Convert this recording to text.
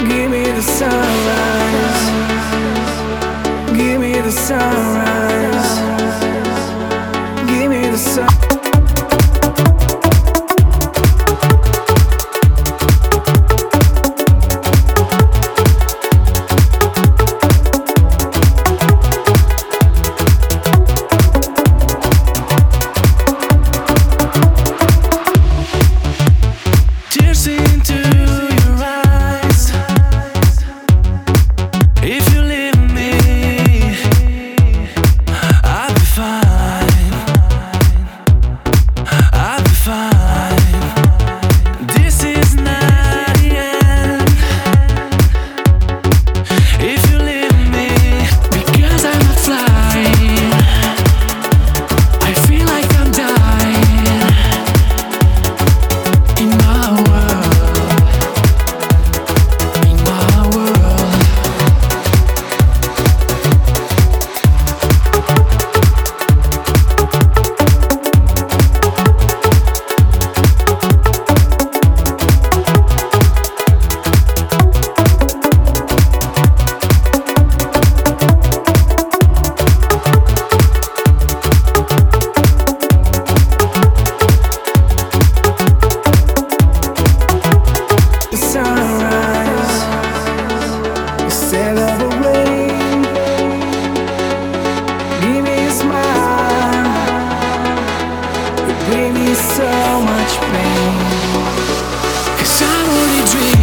Give me the sunrise. Give me the sunrise. Give me the sun. Tears into your eyes. If you leave me, I'll be fine. I'll be fine. This is not the end. If you leave me, because I'm not flying, I feel like I'm dying in my world. In my world. The sunrise, instead of the rain. Give me a smile, you bring me so much pain. 'Cause I'm only dreaming.